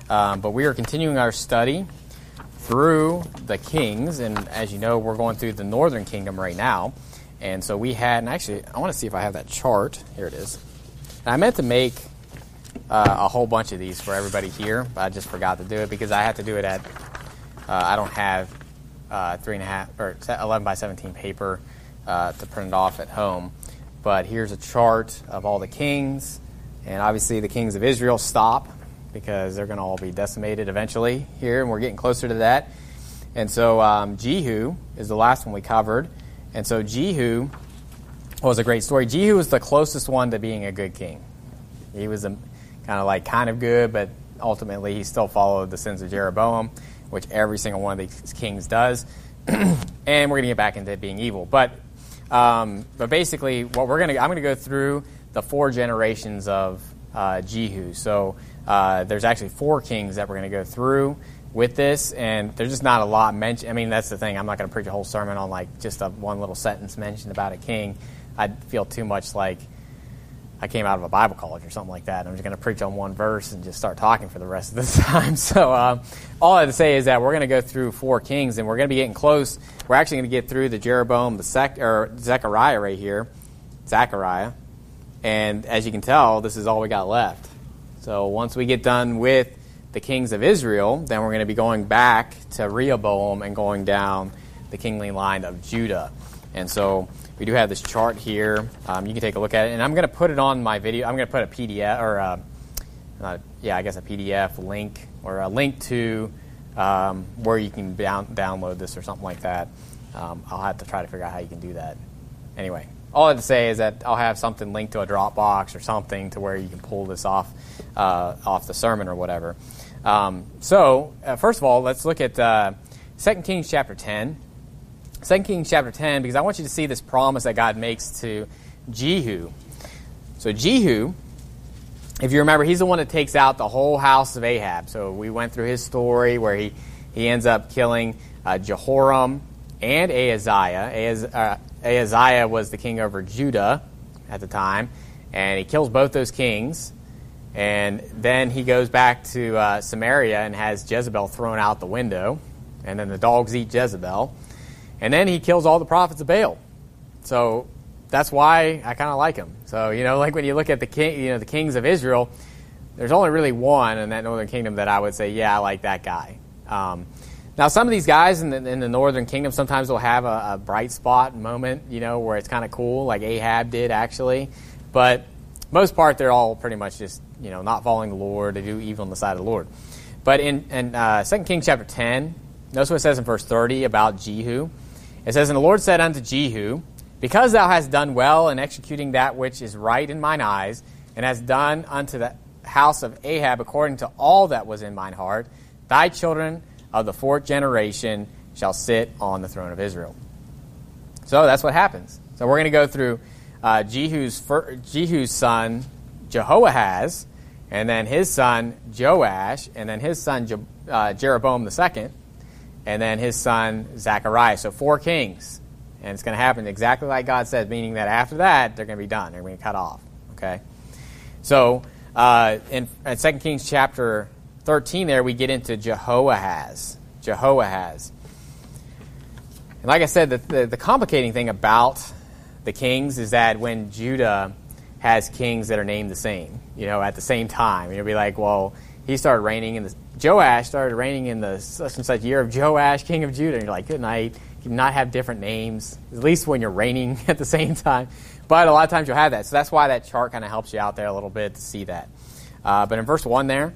But we are continuing our study through the kings, and as you know, we're going through the northern kingdom right now. And so we had, and actually, I want to see if I have that chart. Here it is. And I meant to make a whole bunch of these for everybody here, but I just forgot to do it because I had to do it at, I don't have 3.5 or 11 by 17 paper to print it off at home. But here's a chart of all the kings, and obviously the kings of Israel stop because they're going to all be decimated eventually here, and we're getting closer to that. And so Jehu is the last one we covered. And so Jehu was a great story. Jehu was the closest one to being a good king. He was kind of good, but ultimately he still followed the sins of Jeroboam, which every single one of these kings does. And we're going to get back into being evil. But basically, I'm going to go through the 4 generations of Jehu. So there's actually 4 kings that we're going to go through with this, and there's just not a lot mentioned. I mean, that's the thing. I'm not going to preach a whole sermon on like just one little sentence mentioned about a king. I'd feel too much like I came out of a Bible college or something like that. I'm just going to preach on one verse and just start talking for the rest of the time. So all I have to say is that we're going to go through 4 kings, and we're going to be getting close. We're actually going to get through the Jeroboam, Zechariah right here, Zechariah. And as you can tell, this is all we got left. So once we get done with the kings of Israel, then we're going to be going back to Rehoboam and going down the kingly line of Judah. And so we do have this chart here. You can take a look at it. And I'm going to put it on my video. I'm going to put a PDF, or a PDF link, or a link to where you can download this or something like that. I'll have to try to figure out how you can do that. Anyway, all I have to say is that I'll have something linked to a Dropbox or something to where you can pull this off the sermon or whatever. So first of all, let's look at 2 Kings chapter 10. 2 Kings chapter 10, because I want you to see this promise that God makes to Jehu. So Jehu, if you remember, he's the one that takes out the whole house of Ahab. So we went through his story where he ends up killing Jehoram and Ahaziah. Ahaziah was the king over Judah at the time, and he kills both those kings. And then he goes back to Samaria and has Jezebel thrown out the window, and then the dogs eat Jezebel. And then he kills all the prophets of Baal. So that's why I kind of like him. So, like when you look at the kings of Israel, there's only really one in that northern kingdom that I would say, yeah, I like that guy. Now, some of these guys in the northern kingdom, sometimes they'll have a bright spot moment, where it's kind of cool, like Ahab did, actually. But most part, they're all pretty much just, not following the Lord. They do evil on the side of the Lord. But in 2 Kings chapter 10, notice what it says in verse 30 about Jehu. It says, "And the Lord said unto Jehu, Because thou hast done well in executing that which is right in mine eyes, and hast done unto the house of Ahab according to all that was in mine heart, thy children of the 4th generation shall sit on the throne of Israel." So that's what happens. So we're going to go through Jehu's son Jehoahaz, and then his son Joash, and then his son Jeroboam the second, and then his son Zechariah. So 4 kings. And it's going to happen exactly like God said, meaning that after that, they're going to be done. They're going to be cut off. Okay? So in 2 Kings chapter 13 there, we get into Jehoahaz. And like I said, the complicating thing about the kings is that when Judah has kings that are named the same, at the same time, you'll be like, well, he started reigning in the... Joash started reigning in the such and such year of Joash, king of Judah. And you're like, good night. You cannot have different names, at least when you're reigning at the same time. But a lot of times you'll have that. So that's why that chart kind of helps you out there a little bit to see that. But in verse 1 there,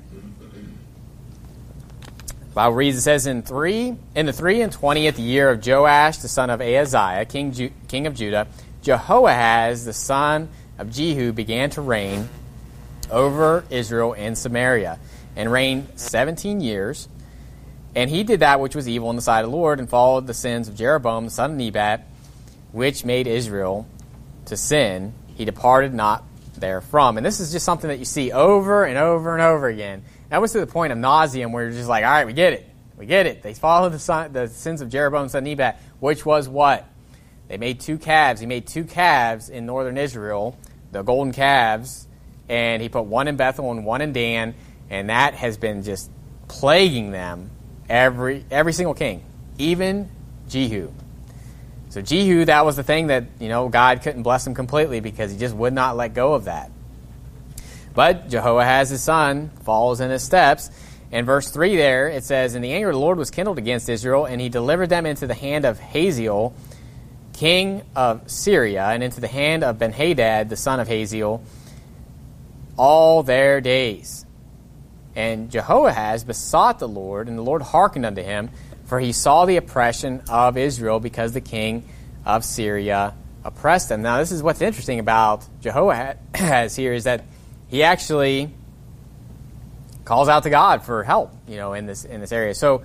the Bible reads, it says, In the 23rd year of Joash, the son of Ahaziah, king of Judah, Jehoahaz, the son of Jehu, began to reign over Israel and Samaria, and reigned 17 years. And he did that which was evil in the sight of the Lord, and followed the sins of Jeroboam the son of Nebat, which made Israel to sin. He departed not therefrom. And this is just something that you see over and over and over again. That was to the point of nauseam where you're just like, all right, we get it. They followed the sins of Jeroboam the son of Nebat, which was what? They made 2 calves. He made 2 calves in northern Israel, the golden calves, and he put one in Bethel and one in Dan, and that has been just plaguing them, every single king, even Jehu. So Jehu, that was the thing that, God couldn't bless him completely because he just would not let go of that. But Jehoahaz, his son, follows in his steps. In verse 3 there, it says, "And the anger of the Lord was kindled against Israel, and he delivered them into the hand of Hazael, king of Syria, and into the hand of Benhadad, the son of Hazael, all their days. And Jehoahaz besought the Lord, and the Lord hearkened unto him, for he saw the oppression of Israel, because the king of Syria oppressed them." Now, this is what's interesting about Jehoahaz here, is that he actually calls out to God for help, in this area. So,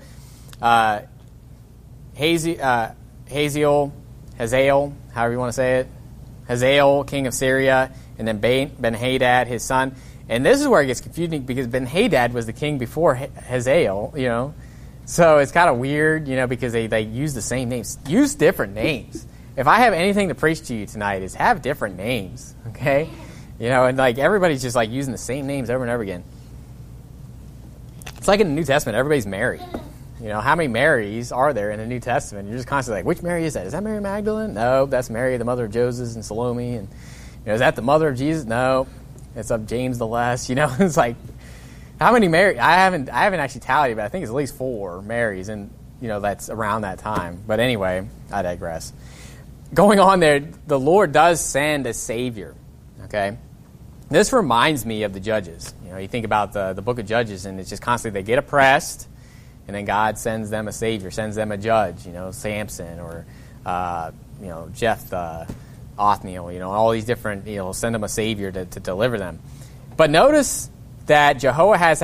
Hazael, however you want to say it, Hazael, king of Syria, and then Ben-Hadad, his son. And this is where it gets confusing, because Ben-Hadad was the king before Hazael, So it's kind of weird, because they use the same names. Use different names. If I have anything to preach to you tonight, is have different names, okay? And everybody's just using the same names over and over again. It's like in the New Testament, everybody's Mary. How many Marys are there in the New Testament? You're just constantly which Mary is that? Is that Mary Magdalene? No, that's Mary, the mother of Joseph and Salome. And is that the mother of Jesus? No, it's of James the Less. It's like, how many Mary? I haven't actually tallied, but I think it's at least 4 Marys, and that's around that time. But anyway, I digress. Going on there, the Lord does send a Savior. Okay, this reminds me of the Judges. You think about the book of Judges, and it's just constantly they get oppressed, and then God sends them a Savior, sends them a judge. Samson or Jephthah, Othniel. All these different. Send them a Savior to deliver them. But notice that Jehoahaz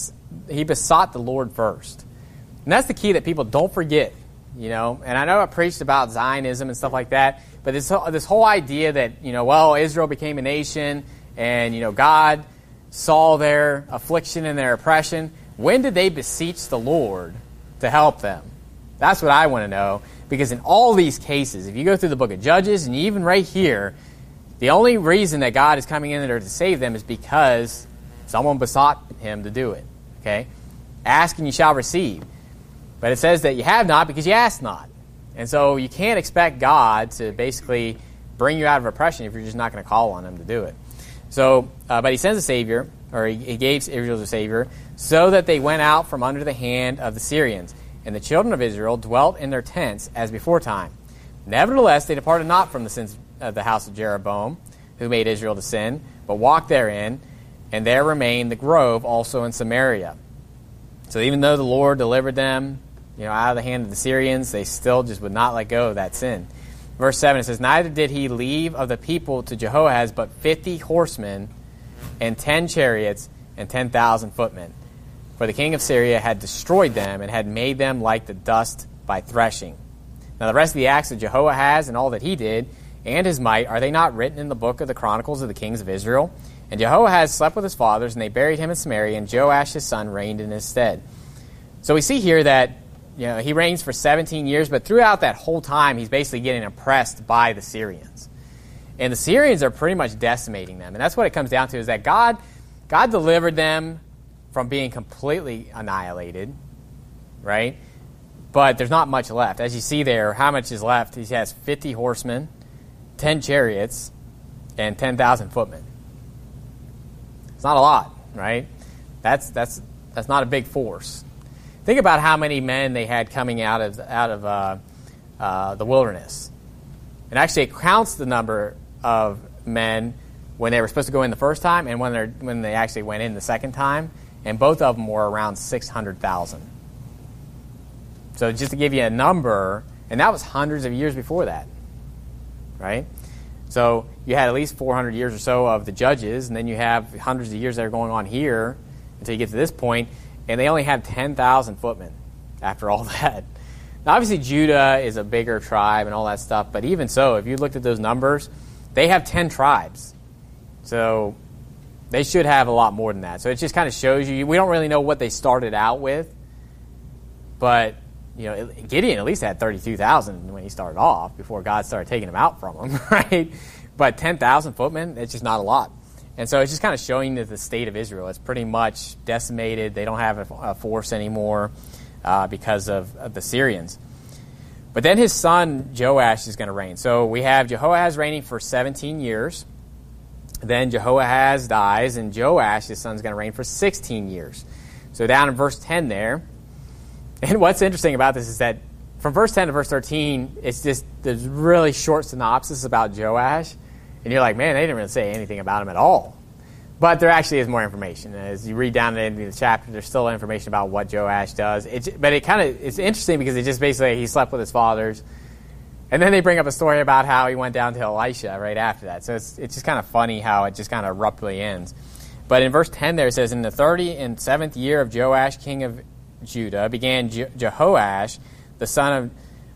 he besought the Lord first. And that's the key that people don't forget, And I know I preached about Zionism and stuff like that, but this whole idea that, Israel became a nation and, God saw their affliction and their oppression. When did they beseech the Lord to help them? That's what I want to know, because in all these cases, if you go through the book of Judges, and even right here, the only reason that God is coming in there to save them is because someone besought him to do it. Okay? Ask and you shall receive. But it says that you have not because you ask not. And so you can't expect God to basically bring you out of oppression if you're just not going to call on him to do it. So, but he sends a Savior, or he gave Israel a Savior, so that they went out from under the hand of the Syrians. And the children of Israel dwelt in their tents as before time. Nevertheless, they departed not from the sins of the house of Jeroboam, who made Israel to sin, but walked therein, and there remained the grove also in Samaria. So even though the Lord delivered them, out of the hand of the Syrians, they still just would not let go of that sin. Verse 7, it says, "Neither did he leave of the people to Jehoahaz but 50 horsemen and 10 chariots and 10,000 footmen. For the king of Syria had destroyed them and had made them like the dust by threshing. Now the rest of the acts of Jehoahaz and all that he did, and his might, are they not written in the book of the Chronicles of the kings of Israel? And Jehoahaz slept with his fathers, and they buried him in Samaria, and Joash his son reigned in his stead." So we see here that he reigns for 17 years, but throughout that whole time, he's basically getting oppressed by the Syrians. And the Syrians are pretty much decimating them. And that's what it comes down to, is that God delivered them from being completely annihilated, right? But there's not much left. As you see there, how much is left? He has 50 horsemen, 10 chariots, and 10,000 footmen. It's not a lot, right? That's not a big force. Think about how many men they had coming out of the wilderness. And actually, it counts the number of men when they were supposed to go in the first time and when they actually went in the second time. And both of them were around 600,000. So just to give you a number, and that was hundreds of years before that, right? So you had at least 400 years or so of the Judges, and then you have hundreds of years that are going on here until you get to this point. And they only had 10,000 footmen after all that. Now, obviously, Judah is a bigger tribe and all that stuff. But even so, if you looked at those numbers, they have 10 tribes. So they should have a lot more than that. So it just kind of shows you. We don't really know what they started out with. But, Gideon at least had 32,000 when he started off before God started taking them out from him, right? But 10,000 footmen, it's just not a lot. And so it's just kind of showing that the state of Israel is pretty much decimated. They don't have a force anymore because of the Syrians. But then his son Joash is going to reign. So we have Jehoahaz reigning for 17 years. Then Jehoahaz dies, and Joash, his son, is going to reign for 16 years. So down in verse 10 there. And what's interesting about this is that from verse 10 to verse 13, it's just there's really short synopsis about Joash. And you're like, man, they didn't really say anything about him at all. But there actually is more information. As you read down to the end of the chapter, there's still information about what Joash does. But it's interesting because it just basically he slept with his fathers. And then they bring up a story about how he went down to Elisha right after that. So it's just kind of funny how it just kind of abruptly ends. But in verse 10 there it says, in the 37th year of Joash, king of Judah, began Jehoash, the son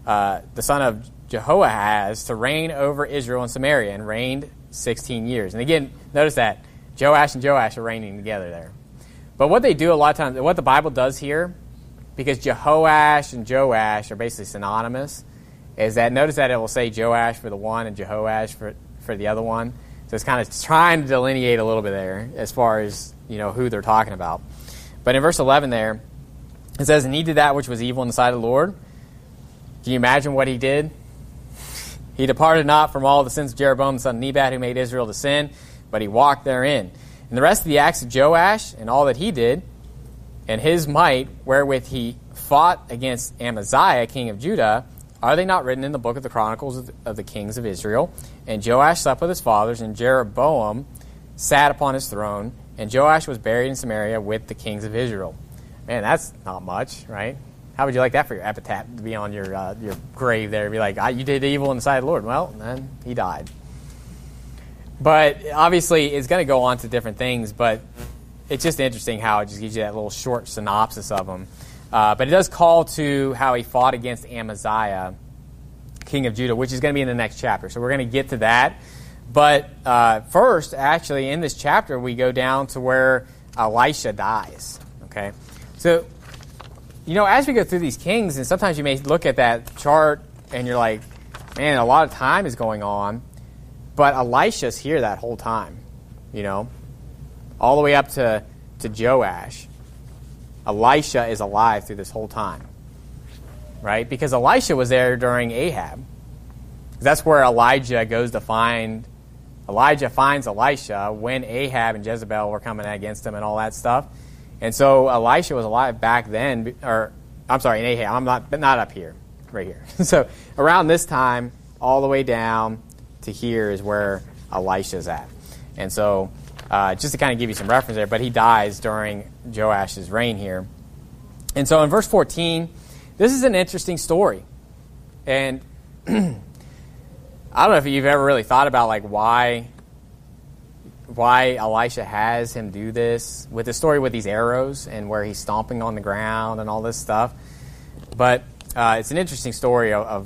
of Jehoahaz, to reign over Israel and Samaria, and reigned 16 years. And again, notice that Joash and Joash are reigning together there. But what they do a lot of times, what the Bible does here, because Jehoash and Joash are basically synonymous, is that notice that it will say Joash for the one and Jehoash for the other one. So it's kind of trying to delineate a little bit there as far as who they're talking about. But in verse 11 there, it says, and he did that which was evil in the sight of the Lord. Can you imagine what he did? He departed not from all the sins of Jeroboam the son of Nebat, who made Israel to sin, but he walked therein. And the rest of the acts of Joash and all that he did, and his might wherewith he fought against Amaziah, king of Judah, are they not written in the book of the Chronicles of the kings of Israel? And Joash slept with his fathers, and Jeroboam sat upon his throne, and Joash was buried in Samaria with the kings of Israel. Man, that's not much, right? How would you like that for your epitaph to be on your grave there? Be like, you did evil in the sight of the Lord. Well, then he died. But obviously, it's going to go on to different things, but it's just interesting how it just gives you that little short synopsis of him. But it does call to how he fought against Amaziah, king of Judah, which is going to be in the next chapter. So we're going to get to that. But first, actually, in this chapter, we go down to where Elisha dies. Okay, so as we go through these kings, and sometimes you may look at that chart and you're like, man, a lot of time is going on. But Elisha's here that whole time, all the way up to Joash. Elisha is alive through this whole time, right? Because Elisha was there during Ahab. That's where Elijah goes to find. Elijah finds Elisha when Ahab and Jezebel were coming against him and all that stuff. And so Elisha was alive back then, in Ahab. I'm not up here, right here. So around this time, all the way down to here is where Elisha's at. And so just to kind of give you some reference there, but he dies during Joash's reign here. And so in verse 14, this is an interesting story. And I don't know if you've ever really thought about why Elisha has him do this with the story with these arrows and where he's stomping on the ground and all this stuff. But it's an interesting story of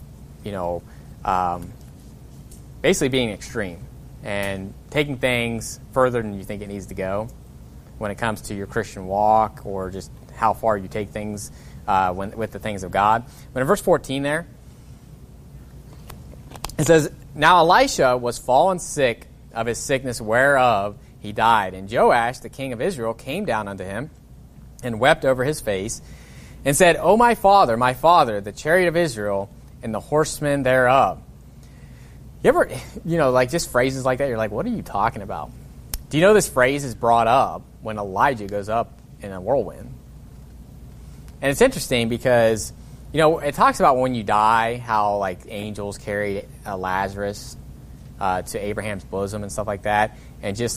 basically being extreme and taking things further than you think it needs to go when it comes to your Christian walk or just how far you take things with the things of God. But in verse 14 there, it says, now Elisha was fallen sick of his sickness whereof he died. And Joash, the king of Israel, came down unto him and wept over his face and said, O my father, the chariot of Israel and the horsemen thereof. You ever, just phrases like that, you're like, what are you talking about? Do you know this phrase is brought up when Elijah goes up in a whirlwind? And it's interesting because, it talks about when you die, how, angels carry Lazarus to Abraham's bosom and stuff like that. And just,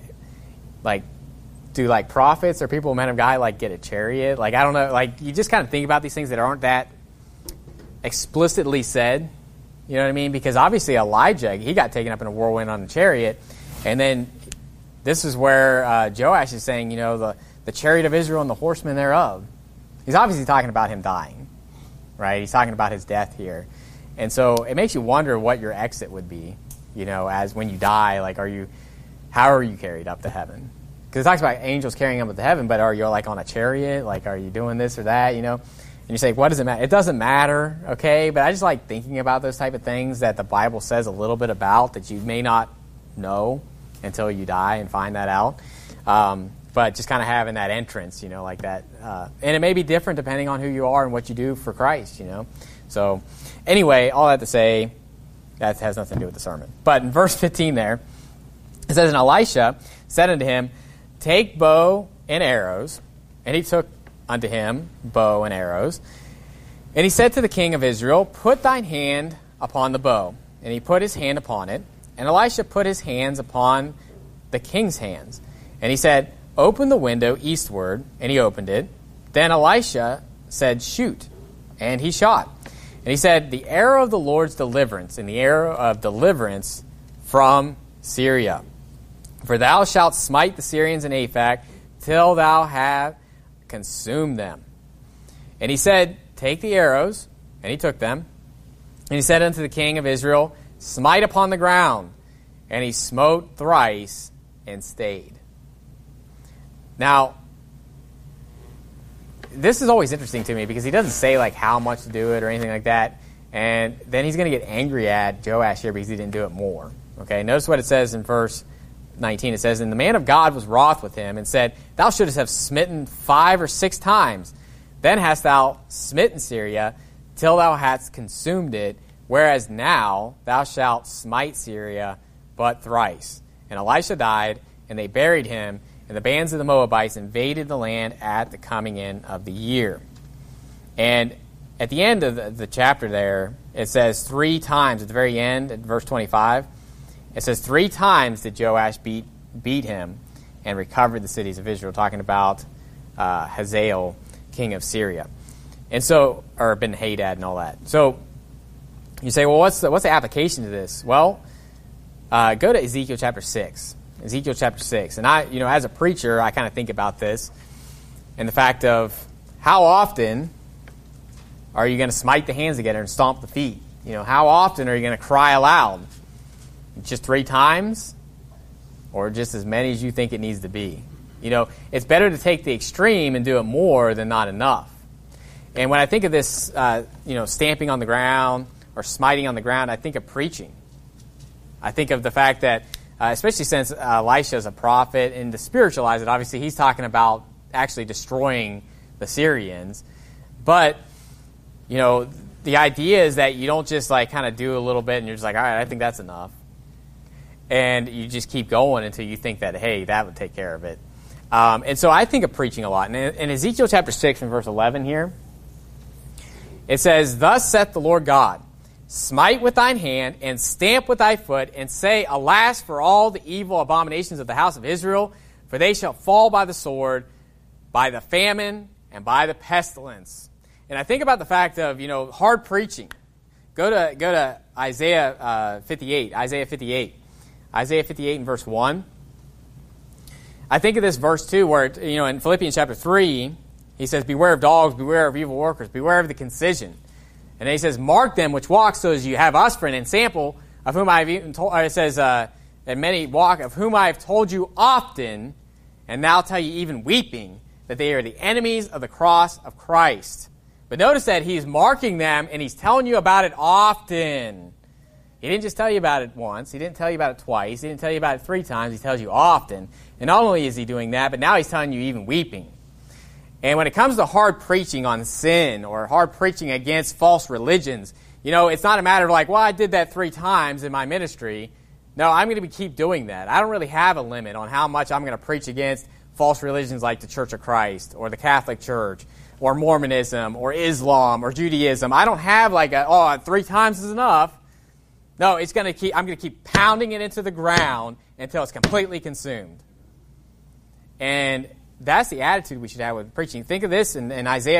do, prophets or people, men of God, get a chariot? I don't know. You just kind of think about these things that aren't that explicitly said. You know what I mean? Because obviously Elijah, he got taken up in a whirlwind on a chariot. And then this is where Joash is saying, the chariot of Israel and the horsemen thereof. He's obviously talking about him dying, right? He's talking about his death here. And so it makes you wonder what your exit would be, as when you die, how are you carried up to heaven? Because it talks about angels carrying up to heaven, but are you on a chariot? Are you doing this or that, And you say, what does it matter? It doesn't matter, okay? But I just like thinking about those type of things that the Bible says a little bit about that you may not know. until you die and find that out. But just kind of having that entrance, like that. And it may be different depending on who you are and what you do for Christ, So anyway, all that to say, that has nothing to do with the sermon. But in verse 15 there, it says, and Elisha said unto him, take bow and arrows. And he took unto him bow and arrows. And he said to the king of Israel, put thine hand upon the bow. And he put his hand upon it. And Elisha put his hands upon the king's hands. And he said, open the window eastward. And he opened it. Then Elisha said, shoot. And he shot. And he said, the arrow of the Lord's deliverance, and the arrow of deliverance from Syria. For thou shalt smite the Syrians in Aphek, till thou have consumed them. And he said, take the arrows. And he took them. And he said unto the king of Israel, smite upon the ground. And he smote thrice and stayed. Now, this is always interesting to me because he doesn't say like how much to do it or anything like that. And then he's going to get angry at Joash here because he didn't do it more. Okay, notice what it says in verse 19. It says, and the man of God was wroth with him and said, thou shouldest have smitten 5 or 6 times. Then hast thou smitten Syria till thou hadst consumed it, whereas now thou shalt smite Syria but thrice. And Elisha died, and they buried him, and the bands of the Moabites invaded the land at the coming in of the year. And at the end of the chapter there, it says 3 times, at the very end, at verse 25, it says 3 times did Joash beat him and recovered the cities of Israel, talking about Hazael, king of Syria. And so, or Ben-Hadad and all that. So, you say, well, what's the application to this? Well, go to Ezekiel chapter 6. Ezekiel chapter 6. And I, as a preacher, I kind of think about this and the fact of how often are you going to smite the hands together and stomp the feet? How often are you going to cry aloud? Just 3 times? Or just as many as you think it needs to be? It's better to take the extreme and do it more than not enough. And when I think of this, stamping on the ground or smiting on the ground, I think of preaching. I think of the fact that, especially since Elisha is a prophet, and to spiritualize it, obviously he's talking about actually destroying the Syrians. But, the idea is that you don't just kind of do a little bit and you're just like, all right, I think that's enough. And you just keep going until you think that, hey, that would take care of it. And so I think of preaching a lot. And in Ezekiel chapter 6 and verse 11 here, it says, thus saith the Lord God, smite with thine hand, and stamp with thy foot, and say, alas for all the evil abominations of the house of Israel, for they shall fall by the sword, by the famine, and by the pestilence. And I think about the fact of, hard preaching. Go to Isaiah 58. Isaiah 58. Isaiah 58 and verse 1. I think of this verse too, where, in Philippians chapter 3, he says, beware of dogs, beware of evil workers, beware of the concision. And then he says, mark them which walk so as you have us for an ensample, of whom I have even told, it says, that many walk, of whom I have told you often, and now tell you even weeping, that they are the enemies of the cross of Christ. But notice that he's marking them, and he's telling you about it often. He didn't just tell you about it once. He didn't tell you about it twice. He didn't tell you about it 3 times. He tells you often. And not only is he doing that, but now he's telling you even weeping. And when it comes to hard preaching on sin or hard preaching against false religions, it's not a matter of like, well, I did that 3 times in my ministry. No, I'm going to keep doing that. I don't really have a limit on how much I'm going to preach against false religions like the Church of Christ or the Catholic Church or Mormonism or Islam or Judaism. I don't have like 3 times is enough. No, I'm going to keep pounding it into the ground until it's completely consumed. And that's the attitude we should have with preaching. Think of this in Isaiah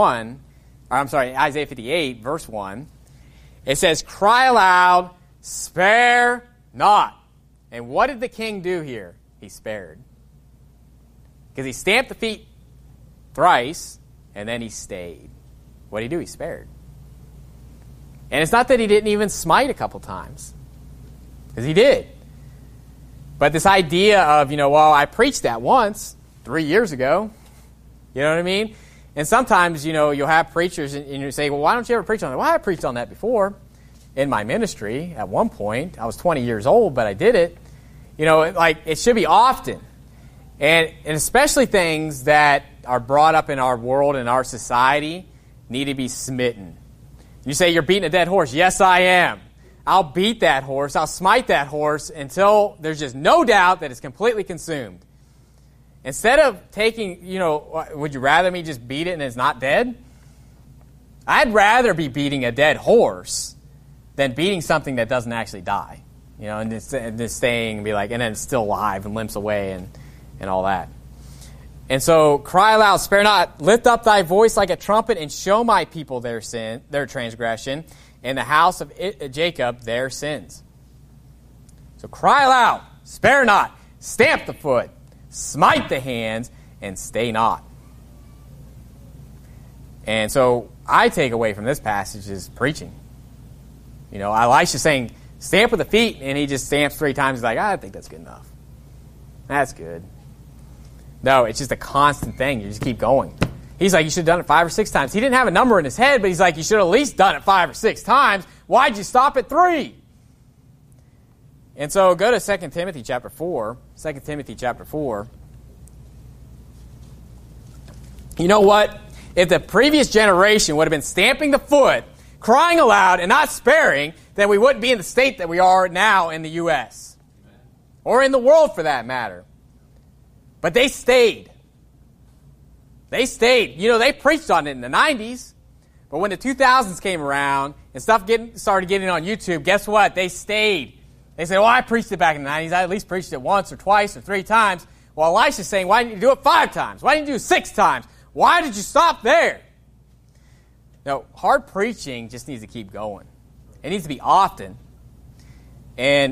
58, verse 1. It says, cry aloud, spare not. And what did the king do here? He spared. Because he stamped the feet thrice, and then he stayed. What did he do? He spared. And it's not that he didn't even smite a couple times. Because he did. But this idea of, I preached that once 3 years ago. You know what I mean? And sometimes, you'll have preachers and you say, well, why don't you ever preach on that? Well, I preached on that before in my ministry at one point. I was 20 years old, but I did it. Like it should be often. And especially things that are brought up in our world and our society need to be smitten. You say you're beating a dead horse. Yes, I am. I'll beat that horse. I'll smite that horse until there's just no doubt that it's completely consumed. Instead of taking, would you rather me just beat it and it's not dead? I'd rather be beating a dead horse than beating something that doesn't actually die. And just staying and be like, and then it's still alive and limps away and all that. And so cry aloud, spare not, lift up thy voice like a trumpet, and show my people their sin, their transgression, and the house of Jacob their sins. So cry aloud, spare not, stamp the foot, smite the hands, and stay not. And so I take away from this passage is preaching. Elisha's saying, stamp with the feet, and he just stamps 3 times. He's like, I think that's good enough. That's good. No, it's just a constant thing. You just keep going. He's like, you should have done it 5 or 6 times. He didn't have a number in his head, but he's like, you should have at least done it 5 or 6 times. Why'd you stop at 3? And so go to 2 Timothy chapter 4. 2 Timothy chapter 4. You know what? If the previous generation would have been stamping the foot, crying aloud, and not sparing, then we wouldn't be in the state that we are now in the U.S. Or in the world, for that matter. But they stayed. They stayed. They preached on it in the 90s. But when the 2000s came around and stuff started getting on YouTube, guess what? They stayed. They said, well, I preached it back in the 90s. I at least preached it once or twice or 3 times. Well, Elisha's saying, why didn't you do it 5 times? Why didn't you do it 6 times? Why did you stop there? No, hard preaching just needs to keep going. It needs to be often. And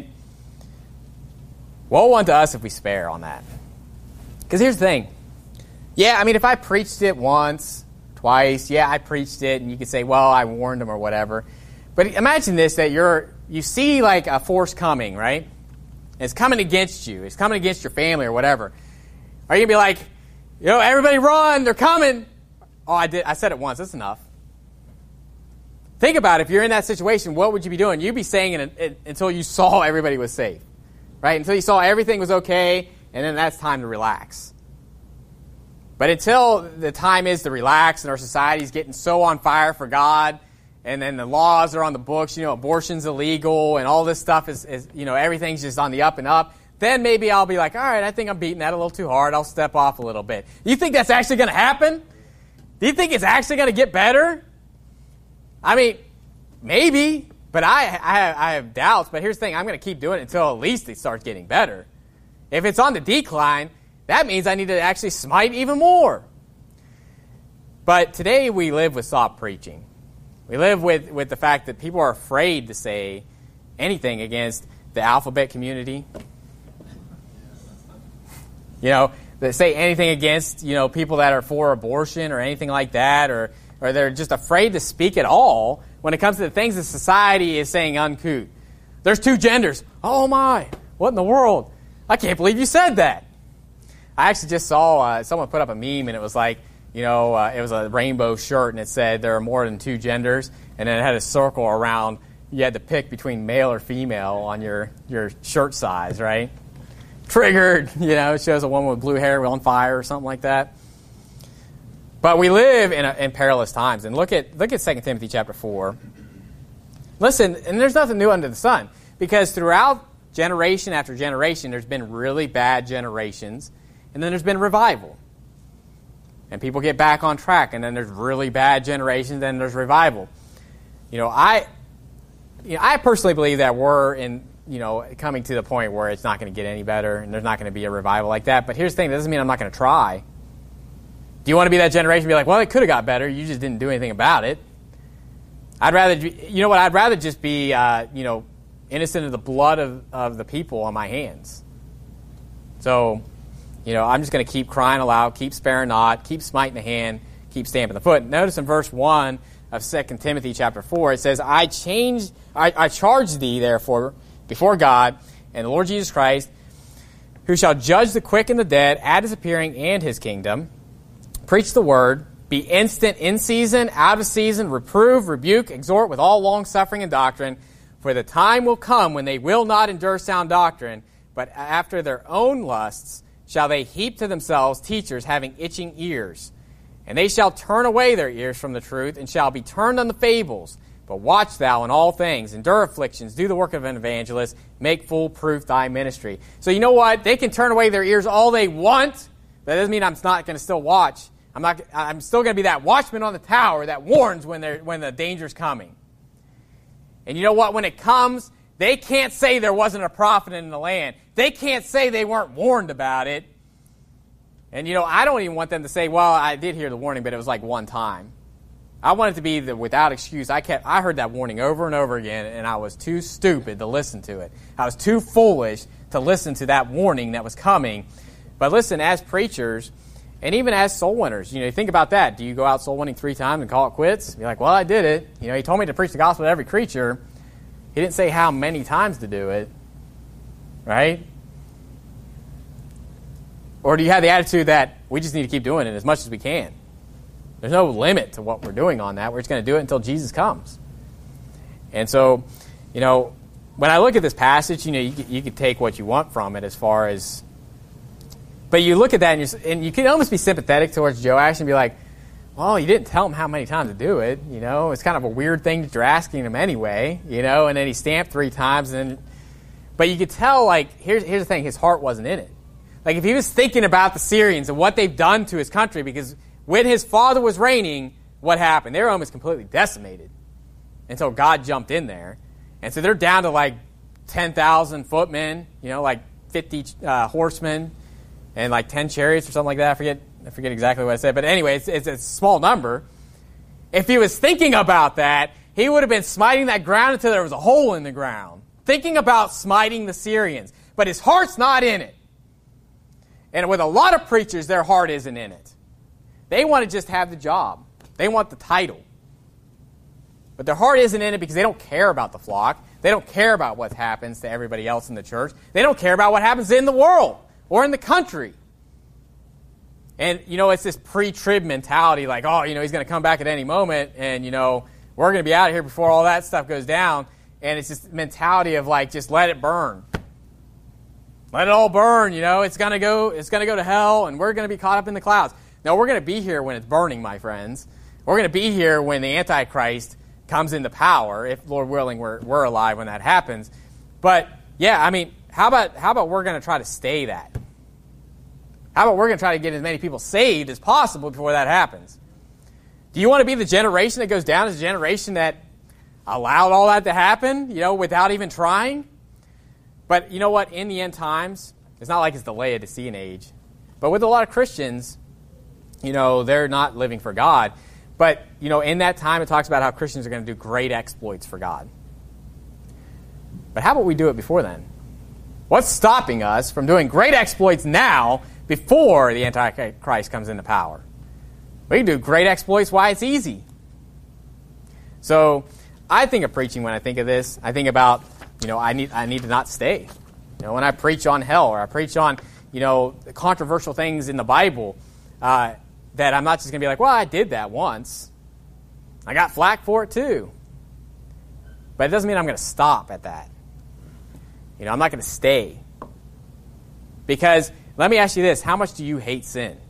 woe unto us if we spare on that. Because here's the thing. Yeah, if I preached it once, twice, I preached it, and you could say, well, I warned them or whatever. But imagine this, that you see like a force coming, right? It's coming against you. It's coming against your family or whatever. Are you going to be like, everybody run, they're coming. Oh, I said it once, that's enough. Think about it. If you're in that situation, what would you be doing? You'd be saying it until you saw everybody was safe, right? Until you saw everything was okay, and then that's time to relax. But until the time is to relax and our society's getting so on fire for God, and then the laws are on the books, abortion's illegal, and all this stuff is everything's just on the up and up, then maybe I'll be like, all right, I think I'm beating that a little too hard. I'll step off a little bit. Do you think that's actually going to happen? Do you think it's actually going to get better? Maybe, but I have doubts. But here's the thing. I'm going to keep doing it until at least it starts getting better. If it's on the decline, that means I need to actually smite even more. But today we live with soft preaching. We live with the fact that people are afraid to say anything against the alphabet community. That say anything against, people that are for abortion or anything like that, or they're just afraid to speak at all when it comes to the things that society is saying uncouth. There's 2 genders. Oh my, what in the world? I can't believe you said that. I actually just saw someone put up a meme, and it was like, it was a rainbow shirt, and it said there are more than 2 genders, and then it had a circle around. You had to pick between male or female on your shirt size, right? Triggered, it shows a woman with blue hair on fire or something like that. But we live in perilous times. And look at 2 Timothy chapter 4. Listen, and there's nothing new under the sun. Because throughout generation after generation, there's been really bad generations. And then there's been revival. And people get back on track. And then there's really bad generations, then there's revival. I personally believe that we're coming to the point where it's not going to get any better. And there's not going to be a revival like that. But here's the thing. That doesn't mean I'm not going to try. Do you want to be that generation and be like, well, it could have got better. You just didn't do anything about it. I'd rather just be, innocent of the blood of the people on my hands. So, I'm just going to keep crying aloud, keep sparing not, keep smiting the hand, keep stamping the foot. Notice in verse 1 of 2 Timothy chapter 4, it says, I charge thee, therefore, before God and the Lord Jesus Christ, who shall judge the quick and the dead at his appearing and his kingdom. Preach the word, be instant in season, out of season, reprove, rebuke, exhort with all long suffering and doctrine. For the time will come when they will not endure sound doctrine, but after their own lusts shall they heap to themselves teachers having itching ears. And they shall turn away their ears from the truth, and shall be turned on the fables. But watch thou in all things, endure afflictions, do the work of an evangelist, make full proof thy ministry. So you know what? They can turn away their ears all they want. That doesn't mean I'm not going to still watch. I'm still going to be that watchman on the tower that warns when the danger's coming. And you know what? When it comes, they can't say there wasn't a prophet in the land. They can't say they weren't warned about it. And, I don't even want them to say, well, I did hear the warning, but it was like one time. I want it to be the without excuse. I heard that warning over and over again, and I was too stupid to listen to it. I was too foolish to listen to that warning that was coming. But listen, as preachers, and even as soul winners, think about that. Do you go out soul winning 3 times and call it quits? Be like, well, I did it. He told me to preach the gospel to every creature. He didn't say how many times to do it, right? Or do you have the attitude that we just need to keep doing it as much as we can? There's no limit to what we're doing on that. We're just going to do it until Jesus comes. And so, when I look at this passage, you could take what you want from it as far as... But you look at that and you can almost be sympathetic towards Joash and be like, well, you didn't tell him how many times to do it. It's kind of a weird thing that you're asking him anyway, and then he stamped 3 times. But you could tell, here's the thing, his heart wasn't in it. If he was thinking about the Syrians and what they've done to his country, because when his father was reigning, what happened? They were almost completely decimated until God jumped in there. And so they're down to 10,000 footmen, 50 horsemen, and 10 chariots or something like that. I forget exactly what I said. But anyway, it's a small number. If he was thinking about that, he would have been smiting that ground until there was a hole in the ground. Thinking about smiting the Syrians. But his heart's not in it. And with a lot of preachers, their heart isn't in it. They want to just have the job. They want the title. But their heart isn't in it because they don't care about the flock. They don't care about what happens to everybody else in the church. They don't care about what happens in the world or in the country. And, it's this pre-trib mentality he's going to come back at any moment and, we're going to be out of here before all that stuff goes down. And it's this mentality of just let it burn. Let it all burn, it's going to go to hell and we're going to be caught up in the clouds. No, we're going to be here when it's burning, my friends. We're going to be here when the Antichrist comes into power, if Lord willing we're alive when that happens. But yeah, how about we're going to try to stay that? How about we're going to try to get as many people saved as possible before that happens? Do you want to be the generation that goes down as a generation that allowed all that to happen, without even trying? But you know what? In the end times, it's not like it's the Laodicean age. But with a lot of Christians, they're not living for God. But, in that time, it talks about how Christians are going to do great exploits for God. But how about we do it before then? What's stopping us from doing great exploits now before the Antichrist comes into power? We can do great exploits while it's easy. So I think of preaching when I think of this. I think about, I need to not stay. When I preach on hell or I preach on, controversial things in the Bible, that I'm not just going to be like, well, I did that once. I got flack for it too. But it doesn't mean I'm going to stop at that. I'm not going to stay. Because, let me ask you this, how much do you hate sin? And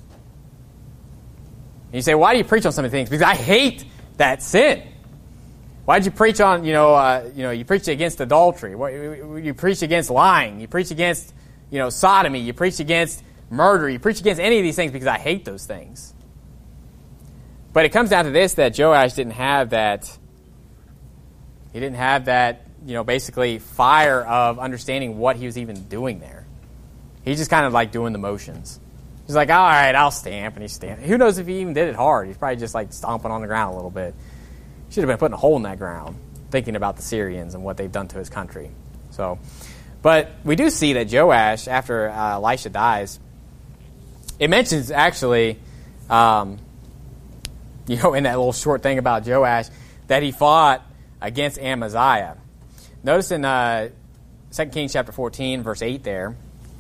you say, why do you preach on some of the things? Because I hate that sin. Why did you preach on, you preach against adultery. You preach against lying. You preach against, sodomy. You preach against murder. You preach against any of these things because I hate those things. But it comes down to this, that Joash didn't have that. He didn't have that, basically fire of understanding what he was even doing there. He's just kind of doing the motions. He's like, all right, I'll stamp, and he's stamping. Who knows if he even did it hard? He's probably just stomping on the ground a little bit. Should have been putting a hole in that ground, thinking about the Syrians and what they've done to his country. But we do see that Joash, after Elisha dies, it mentions actually, in that little short thing about Joash, that he fought against Amaziah. Notice in 2 Kings chapter 14, verse 8 there,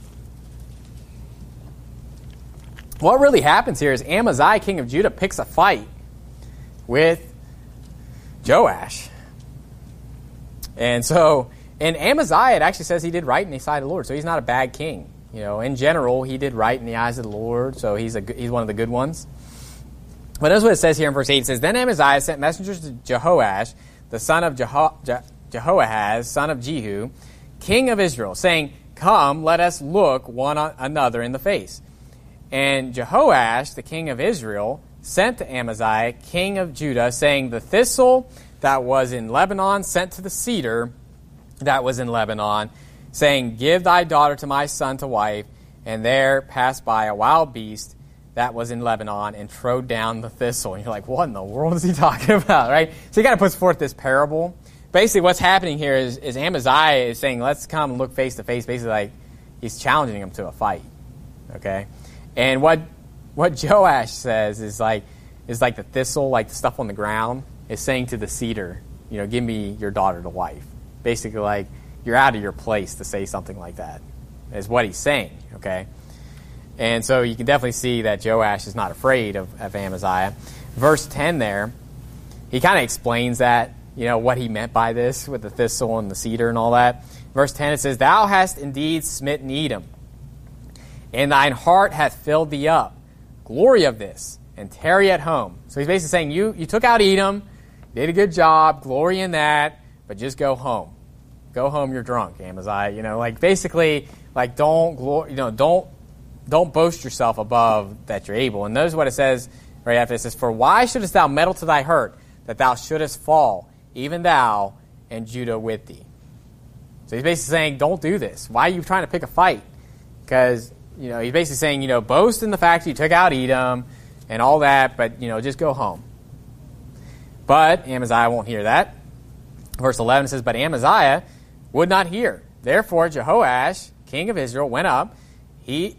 what really happens here is Amaziah, king of Judah, picks a fight with Joash. And so, And Amaziah, it actually says he did right in the sight of the Lord, so he's not a bad king. In general, he did right in the eyes of the Lord, so he's one of the good ones. But notice what it says here in verse 8. It says, Then Amaziah sent messengers to Jehoash, the son of Jehoahaz, son of Jehu, king of Israel, saying, Come, let us look one another in the face. And Jehoash, the king of Israel, sent to Amaziah, king of Judah, saying, The thistle that was in Lebanon sent to the cedar that was in Lebanon, saying, Give thy daughter to my son to wife. And there passed by a wild beast that was in Lebanon and trode down the thistle. And you're like, what in the world is he talking about, right? So he kind of puts forth this parable. Basically, what's happening here is Amaziah is saying, let's come and look face to face. Basically, like, he's challenging him to a fight, okay? And what Joash says is like the thistle, like the stuff on the ground, is saying to the cedar, give me your daughter to wife. Basically, like, you're out of your place to say something like that, is what he's saying, okay? And so you can definitely see that Joash is not afraid of Amaziah. Verse 10 there, he kind of explains that, what he meant by this with the thistle and the cedar and all that. Verse 10, it says, Thou hast indeed smitten Edom, and thine heart hath filled thee up. Glory of this, and tarry at home. So he's basically saying, you took out Edom, did a good job, glory in that, but just go home. Go home, you're drunk, Amaziah. Basically, don't boast yourself above that you're able. And notice what it says right after it says, For why shouldest thou meddle to thy hurt, that thou shouldest fall, even thou and Judah with thee? So he's basically saying, don't do this. Why are you trying to pick a fight? Because, he's basically saying, boast in the fact that you took out Edom and all that, but, just go home. But Amaziah won't hear that. Verse 11 says, But Amaziah would not hear. Therefore Jehoash, king of Israel, went up. He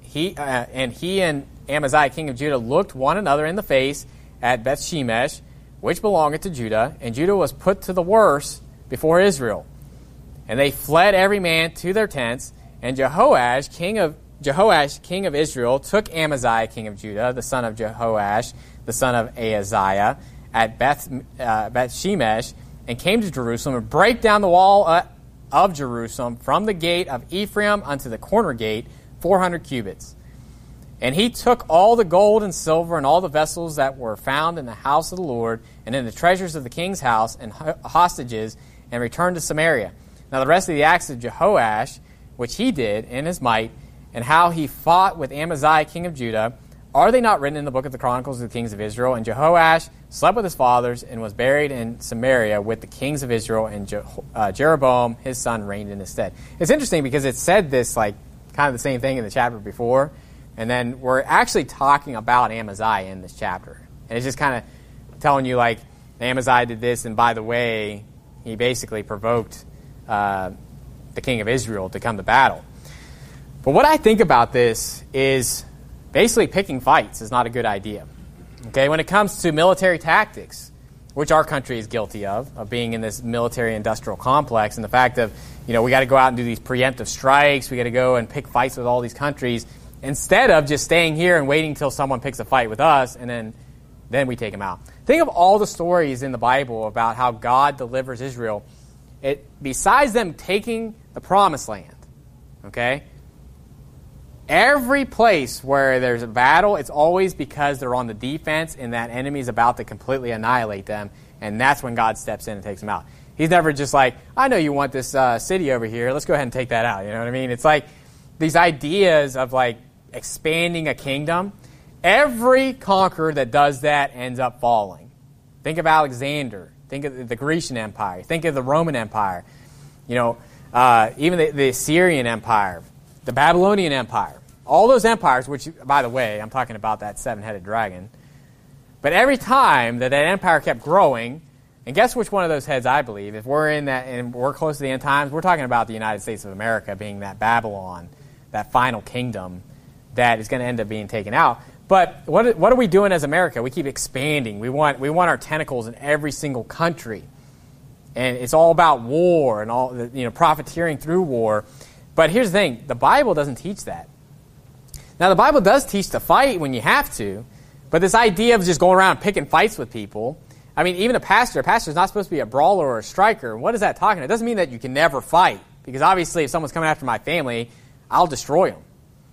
and Amaziah, king of Judah, looked one another in the face at Bethshemesh, which belongeth to Judah, and Judah was put to the worse before Israel. And they fled every man to their tents, and Jehoash, king of Israel, took Amaziah, king of Judah, the son of Jehoash, the son of Ahaziah, at Bethshemesh, and came to Jerusalem, and brake down the wall of Jerusalem from the gate of Ephraim unto the corner gate, 400 cubits. And he took all the gold and silver and all the vessels that were found in the house of the Lord and in the treasures of the king's house and hostages, and returned to Samaria. Now the rest of the acts of Jehoash, which he did in his might, and how he fought with Amaziah king of Judah, are they not written in the book of the Chronicles of the kings of Israel? And Jehoash slept with his fathers and was buried in Samaria with the kings of Israel, and Jeroboam his son reigned in his stead. It's interesting because it said this kind of the same thing in the chapter before, and then we're actually talking about Amaziah in this chapter. And it's just kind of telling you Amaziah did this, and by the way, he basically provoked the king of Israel to come to battle. But what I think about this is basically picking fights is not a good idea. Okay, when it comes to military tactics, which our country is guilty of being in this military-industrial complex, and the fact of, we got to go out and do these preemptive strikes, we got to go and pick fights with all these countries, instead of just staying here and waiting until someone picks a fight with us, and then we take them out. Think of all the stories in the Bible about how God delivers Israel. Besides them taking the promised land, okay, every place where there's a battle, it's always because they're on the defense and that enemy's about to completely annihilate them, and that's when God steps in and takes them out. He's never just like, I know you want this city over here, let's go ahead and take that out. You know what I mean? It's like these ideas of expanding a kingdom. Every conqueror that does that ends up falling. Think of Alexander. Think of the Grecian Empire. Think of the Roman Empire. Even the Assyrian Empire, the Babylonian Empire. All those empires, which, by the way, I'm talking about that seven-headed dragon. But every time that empire kept growing, and guess which one of those heads I believe? If we're in that and we're close to the end times, we're talking about the United States of America being that Babylon, that final kingdom that is going to end up being taken out. But what are we doing as America? We keep expanding. We want our tentacles in every single country, and it's all about war and all profiteering through war. But here's the thing: the Bible doesn't teach that. Now, the Bible does teach to fight when you have to, but this idea of just going around picking fights with people, I mean, even a pastor is not supposed to be a brawler or a striker. What is that talking about? It doesn't mean that you can never fight, because obviously if someone's coming after my family, I'll destroy them.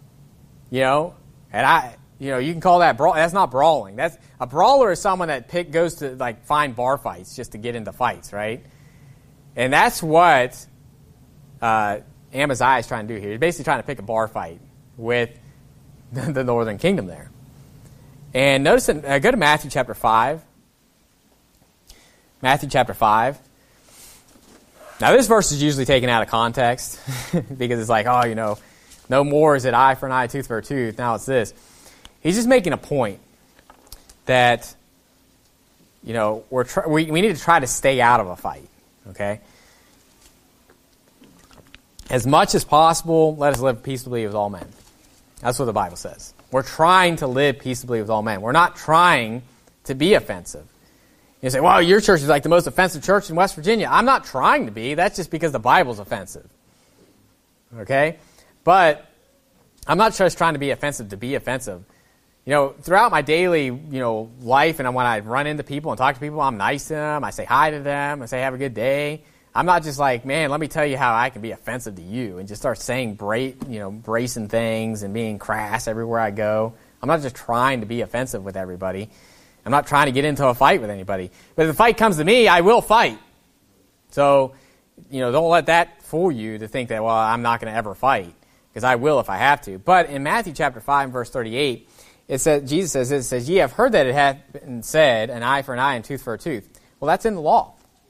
And you can call that brawl. That's not brawling. That's a brawler is someone that goes to like find bar fights just to get into fights, right? And that's what Amaziah is trying to do here. He's basically trying to pick a bar fight with the northern kingdom there. And notice that, go to Matthew chapter 5. Matthew chapter 5. Now this verse is usually taken out of context because it's like, no more is it eye for an eye, tooth for a tooth. Now it's this. He's just making a point that, we need to try to stay out of a fight, okay? As much as possible, let us live peaceably with all men. That's what the Bible says. We're trying to live peaceably with all men. We're not trying to be offensive. You say, well, your church is like the most offensive church in West Virginia. I'm not trying to be. That's just because the Bible's offensive. Okay? But I'm not just trying to be offensive to be offensive. Throughout my daily, life, and when I run into people and talk to people, I'm nice to them. I say hi to them. I say, have a good day. I'm not just like, man, let me tell you how I can be offensive to you and just start saying bracing things and being crass everywhere I go. I'm not just trying to be offensive with everybody. I'm not trying to get into a fight with anybody. But if the fight comes to me, I will fight. So, don't let that fool you to think that, well, I'm not going to ever fight, because I will if I have to. But in Matthew chapter 5, verse 38, Jesus says, ye have heard that it hath been said, an eye for an eye and tooth for a tooth. Well, that's in the law.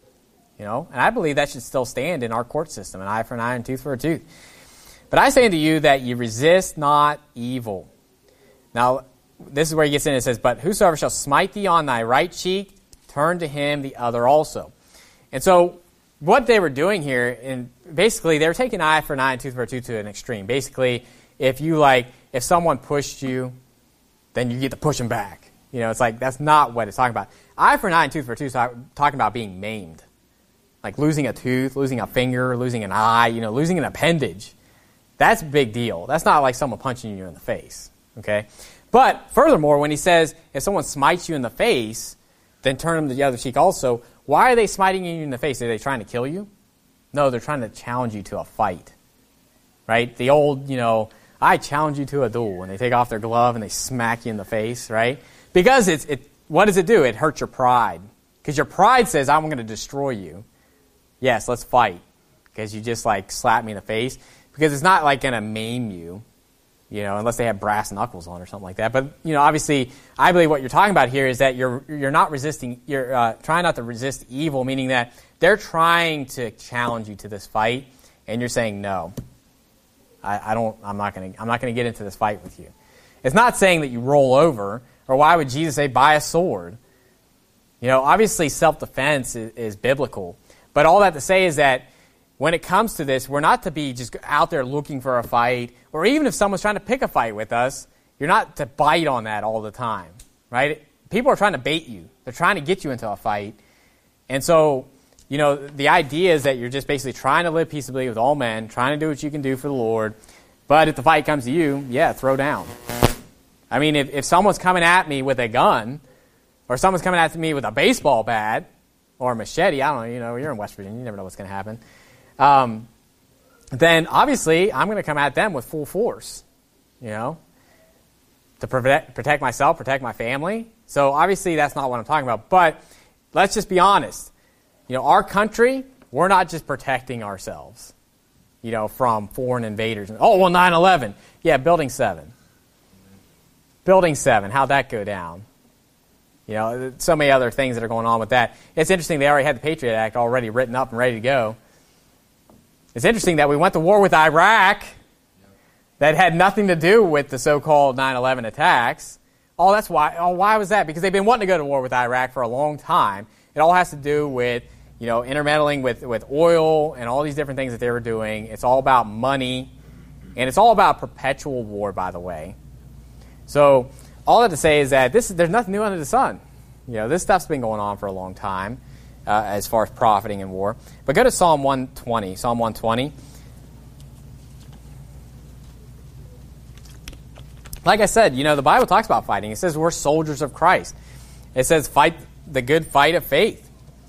And I believe that should still stand in our court system, an eye for an eye and tooth for a tooth. But I say unto you that ye resist not evil. Now, this is where he gets in. It says, but whosoever shall smite thee on thy right cheek, turn to him the other also. And so what they were doing here, and basically they were taking eye for an eye and tooth for a tooth to an extreme. Basically, if someone pushed you, then you get to push them back. It's like, that's not what it's talking about. Eye for an eye and tooth for a tooth is talking about being maimed. Like losing a tooth, losing a finger, losing an eye, losing an appendage. That's a big deal. That's not like someone punching you in the face, okay? But furthermore, when he says, if someone smites you in the face, then turn them to the other cheek also, why are they smiting you in the face? Are they trying to kill you? No, they're trying to challenge you to a fight, right? The old, I challenge you to a duel, when they take off their glove and they smack you in the face, right? Because what does it do? It hurts your pride. Because your pride says, I'm going to destroy you. Yes, let's fight, because you just slap me in the face. Because it's not going to maim you, unless they have brass knuckles on or something like that. But obviously, I believe what you're talking about here is that you're not resisting. You're trying not to resist evil, meaning that they're trying to challenge you to this fight, and you're saying no. I'm not going to get into this fight with you. It's not saying that you roll over, or why would Jesus say buy a sword? Obviously, self-defense is biblical. But all that to say is that when it comes to this, we're not to be just out there looking for a fight, or even if someone's trying to pick a fight with us, you're not to bite on that all the time, right? People are trying to bait you. They're trying to get you into a fight. And so, the idea is that you're just basically trying to live peaceably with all men, trying to do what you can do for the Lord. But if the fight comes to you, throw down. I mean, if someone's coming at me with a gun, or someone's coming at me with a baseball bat, or a machete, I don't know, you're in West Virginia, you never know what's going to happen. Then obviously I'm going to come at them with full force, to protect myself, protect my family. So obviously that's not what I'm talking about. But let's just be honest. Our country, we're not just protecting ourselves, from foreign invaders. 9/11. Yeah, Building 7. Building 7, how'd that go down? So many other things that are going on with that. It's interesting, they already had the Patriot Act already written up and ready to go. It's interesting that we went to war with Iraq that had nothing to do with the so-called 9/11 attacks. That's why. Why was that? Because they've been wanting to go to war with Iraq for a long time. It all has to do with, intermeddling with oil and all these different things that they were doing. It's all about money, and it's all about perpetual war, by the way. So all that to say is that there's nothing new under the sun. This stuff's been going on for a long time as far as profiting in war. But go to Psalm 120. Psalm 120. Like I said, the Bible talks about fighting. It says we're soldiers of Christ. It says fight the good fight of faith.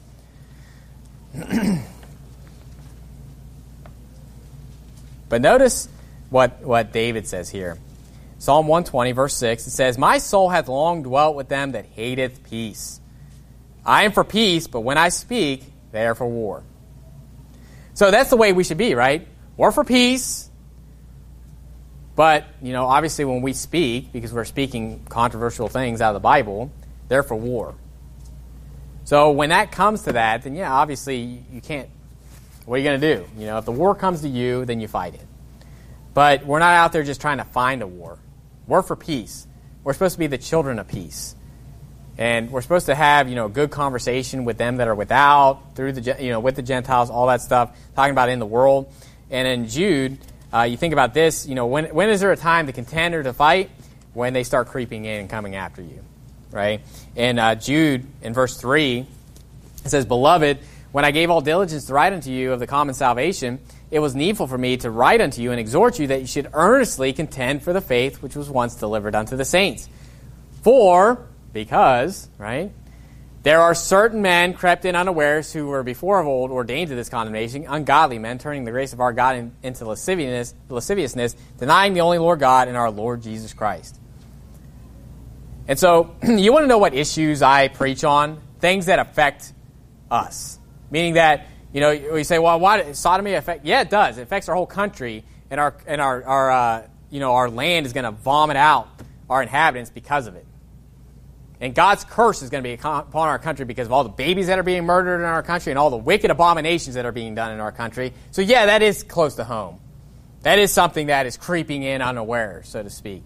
But notice what David says here. Psalm 120, verse 6, it says, "My soul hath long dwelt with them that hateth peace. I am for peace, but when I speak, they are for war." So that's the way we should be, right? We're for peace, but, obviously when we speak, because we're speaking controversial things out of the Bible, they're for war. So when that comes to that, then obviously you can't, what are you going to do? If the war comes to you, then you fight it. But we're not out there just trying to find a war. We're for peace. We're supposed to be the children of peace. And we're supposed to have, good conversation with them that are without, through the, with the Gentiles, all that stuff, talking about in the world. And in Jude, you think about this, when is there a time to contend or to fight? When they start creeping in and coming after you, right? And Jude, in verse 3, it says, "Beloved, when I gave all diligence to write unto you of the common salvation, it was needful for me to write unto you and exhort you that you should earnestly contend for the faith which was once delivered unto the saints. Because, right, there are certain men crept in unawares who were before of old ordained to this condemnation, ungodly men, turning the grace of our God into lasciviousness, denying the only Lord God and our Lord Jesus Christ." And so, you want to know what issues I preach on? Things that affect us. Meaning that, we say, well, why does sodomy affect? Yeah, it does. It affects our whole country, and our land is going to vomit out our inhabitants because of it. And God's curse is going to be upon our country because of all the babies that are being murdered in our country and all the wicked abominations that are being done in our country. So yeah, that is close to home. That is something that is creeping in unaware, so to speak.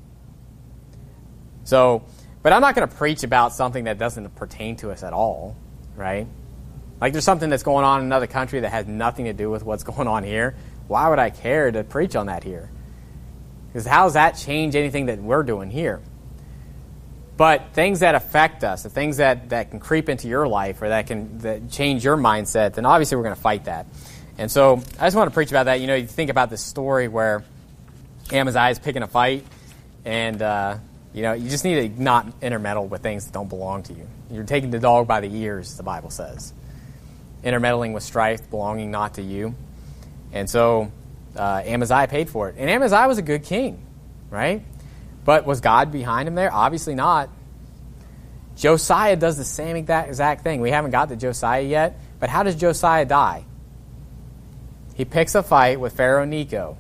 So, but I'm not going to preach about something that doesn't pertain to us at all, right? Like there's something that's going on in another country that has nothing to do with what's going on here. Why would I care to preach on that here? Because how does that change anything that we're doing here? But things that affect us, the things that can creep into your life or that change your mindset, then obviously we're going to fight that. And so I just want to preach about that. You think about this story where Amaziah is picking a fight, and you just need to not intermeddle with things that don't belong to you. You're taking the dog by the ears, the Bible says. Intermeddling with strife belonging not to you. And so Amaziah paid for it. And Amaziah was a good king, right? But was God behind him there? Obviously not. Josiah does the same exact thing. We haven't got to Josiah yet, but how does Josiah die? He picks a fight with Pharaoh Necho.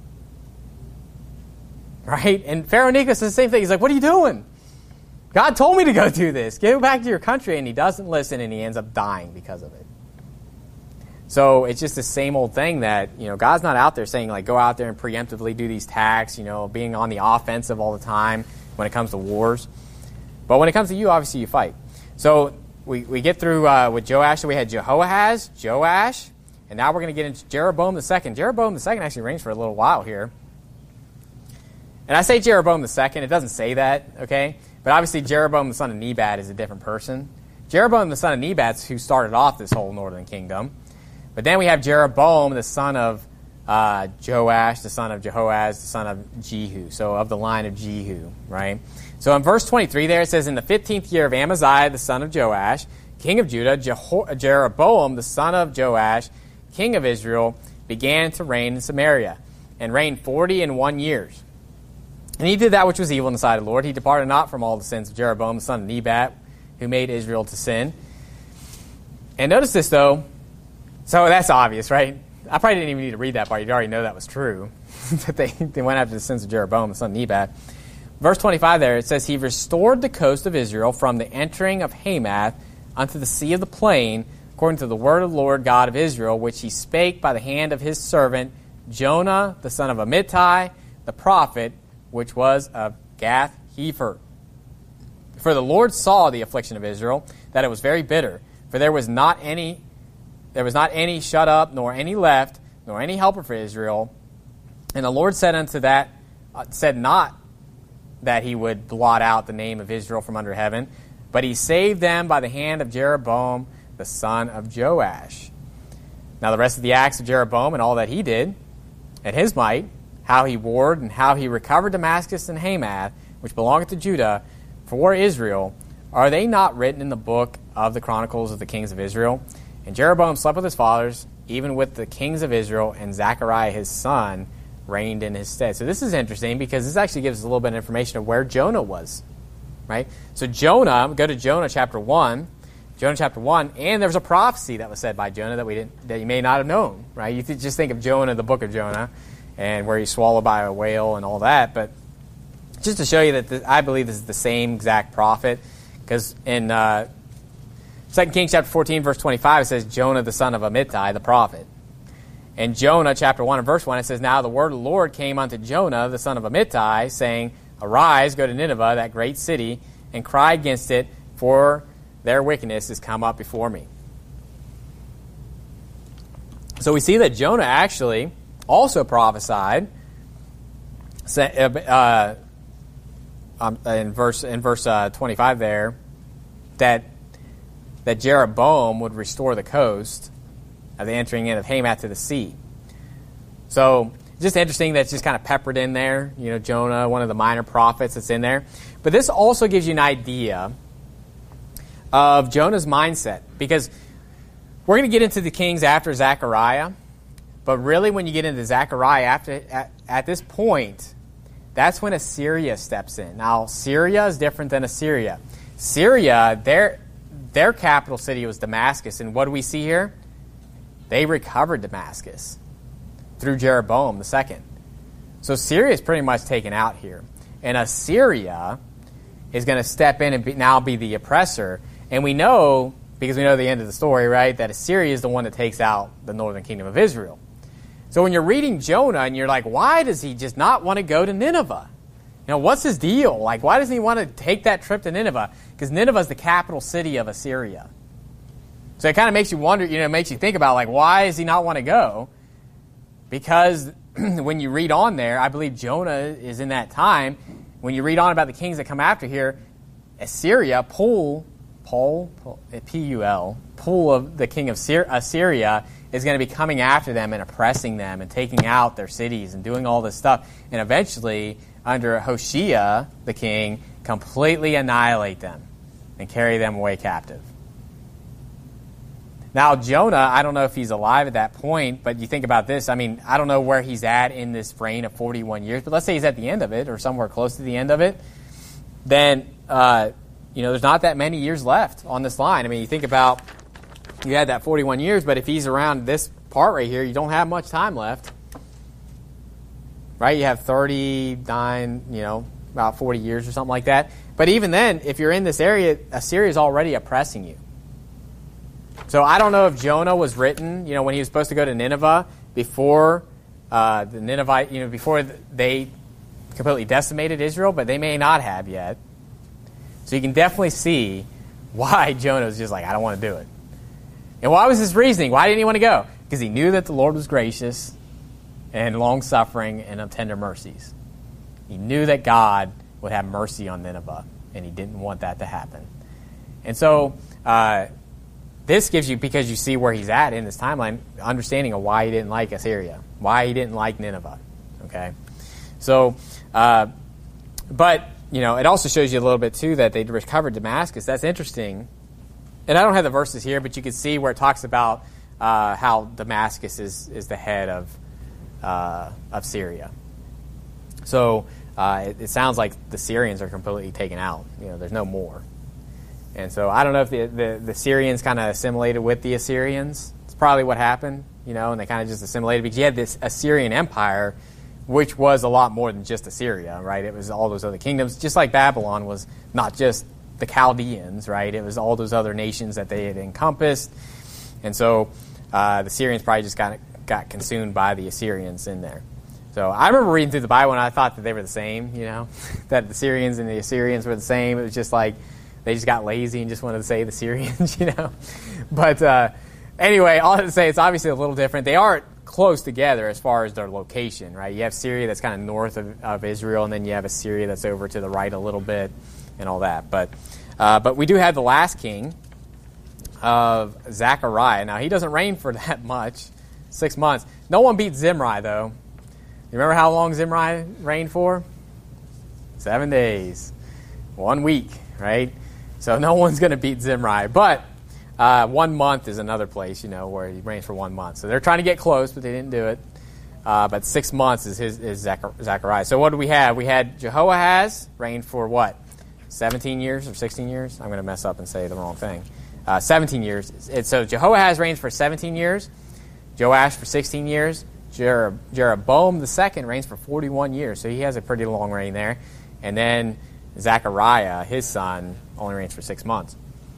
Right? And Pharaoh Necho says the same thing. He's like, "What are you doing? God told me to go do this. Go back to your country." And he doesn't listen, and he ends up dying because of it. So it's just the same old thing that, God's not out there saying, like, go out there and preemptively do these attacks, being on the offensive all the time when it comes to wars. But when it comes to you, obviously you fight. So we get through with Joash. So we had Jehoahaz, Joash, and now we're going to get into Jeroboam II. Jeroboam II actually reigns for a little while here. And I say Jeroboam II. It doesn't say that, okay? But obviously Jeroboam the son of Nebat is a different person. Jeroboam the son of Nebat's who started off this whole northern kingdom. But then we have Jeroboam, the son of Joash, the son of Jehoaz, the son of Jehu. So of the line of Jehu, right? So in verse 23 there it says, "In the 15th year of Amaziah, the son of Joash, king of Judah, Jeroboam, the son of Joash, king of Israel, began to reign in Samaria, and reigned 41 years. And he did that which was evil in the sight of the Lord. He departed not from all the sins of Jeroboam, the son of Nebat, who made Israel to sin." And notice this, though. So that's obvious, right? I probably didn't even need to read that part. You already know that was true. That they went after the sins of Jeroboam, the son of Nebat. Verse 25 there, it says, "He restored the coast of Israel from the entering of Hamath unto the sea of the plain, according to the word of the Lord God of Israel, which he spake by the hand of his servant Jonah, the son of Amittai, the prophet, which was of Gath-hepher. For the Lord saw the affliction of Israel, that it was very bitter, for there was not any shut up, nor any left, nor any helper for Israel. And the Lord said said not that he would blot out the name of Israel from under heaven, but he saved them by the hand of Jeroboam, the son of Joash. Now the rest of the acts of Jeroboam and all that he did, and his might, how he warred, and how he recovered Damascus and Hamath, which belongeth to Judah, for Israel, Are they not written in the book of the Chronicles of the Kings of Israel? And Jeroboam slept with his fathers, even with the kings of Israel, and Zechariah his son reigned in his stead. So this is interesting because this actually gives us a little bit of information of where Jonah was, right? So Jonah, go to Jonah chapter 1. Jonah chapter 1, and there was a prophecy that was said by Jonah that you may not have known, right? You just think of Jonah, the book of Jonah, and where he's swallowed by a whale and all that. But just to show you that I believe this is the same exact prophet, because in 2 Kings chapter 14, verse 25, it says, Jonah the son of Amittai, the prophet. In Jonah chapter 1 and verse 1, it says, Now the word of the Lord came unto Jonah the son of Amittai, saying, Arise, go to Nineveh, that great city, and cry against it, for their wickedness is come up before me. So we see that Jonah actually also prophesied in verse 25 there that Jeroboam would restore the coast of the entering in of Hamath to the sea. So just interesting that's just kind of peppered in there. You know, Jonah, one of the minor prophets that's in there. But this also gives you an idea of Jonah's mindset, because we're going to get into the kings after Zechariah, but really when you get into Zechariah, at this point, that's when Assyria steps in. Now, Syria is different than Assyria. Syria, their capital city was Damascus, and what do we see here? They recovered Damascus through Jeroboam II. So Syria is pretty much taken out here, and Assyria is going to step in and now be the oppressor. And we know, because we know the end of the story, right, that Assyria is the one that takes out the northern kingdom of Israel. So when you're reading Jonah and you're like, why does he just not want to go to Nineveh? You know, what's his deal? Like, why doesn't he want to take that trip to Nineveh? Because Nineveh is the capital city of Assyria. So it kind of makes you wonder, you know, it makes you think about, like, why does he not want to go? Because when you read on there, I believe Jonah is in that time. When you read on about the kings that come after here, Assyria, Pul of the king of Assyria is going to be coming after them and oppressing them and taking out their cities and doing all this stuff. And eventually, under Hoshea, the king, completely annihilate them and carry them away captive. Now, Jonah, I don't know if he's alive at that point, but you think about this. I mean, I don't know where he's at in this reign of 41 years, but let's say he's at the end of it or somewhere close to the end of it. Then, there's not that many years left on this line. I mean, you think about, you had that 41 years, but if he's around this part right here, you don't have much time left. Right? You have 39, about 40 years or something like that. But even then, if you're in this area, Assyria is already oppressing you. So I don't know if Jonah was written, when he was supposed to go to Nineveh before the Ninevite, before they completely decimated Israel, but they may not have yet. So you can definitely see why Jonah was just like, I don't want to do it. And what was his reasoning? Why didn't he want to go? Because he knew that the Lord was gracious and long-suffering and of tender mercies. He knew that God would have mercy on Nineveh, and he didn't want that to happen. And so this gives you, because you see where he's at in this timeline, understanding of why he didn't like Assyria, why he didn't like Nineveh. Okay? So, but, it also shows you a little bit, too, that they recovered Damascus. That's interesting. And I don't have the verses here, but you can see where it talks about how Damascus is the head of Syria. So it sounds like the Syrians are completely taken out. There's no more. And so I don't know if the Syrians kind of assimilated with the Assyrians. It's probably what happened, and they kind of just assimilated, because you had this Assyrian empire, which was a lot more than just Assyria, right? It was all those other kingdoms, just like Babylon was not just the Chaldeans, right? It was all those other nations that they had encompassed. And so the Syrians probably just got consumed by the Assyrians in there. So I remember reading through the Bible, and I thought that they were the same, that the Syrians and the Assyrians were the same. It was just like they just got lazy and just wanted to say the Syrians, But anyway, all to say, it's obviously a little different. They are close together as far as their location, right? You have Syria that's kind of north of Israel, and then you have Assyria that's over to the right a little bit and all that. But we do have the last king of Zechariah. Now, he doesn't reign for that much, 6 months. No one beat Zimri, though. You remember how long Zimri reigned for? 7 days. 1 week, right? So no one's going to beat Zimri. But 1 month is another place, where he reigns for 1 month. So they're trying to get close, but they didn't do it. But 6 months is Zechariah. So what do we have? We had Jehoahaz reigned for what? 17 years or 16 years? I'm going to mess up and say the wrong thing. 17 years. So Jehoahaz reigns for 17 years. Joash for 16 years. Jeroboam II reigns for 41 years. So he has a pretty long reign there. And then Zechariah, his son, only reigns for 6 months.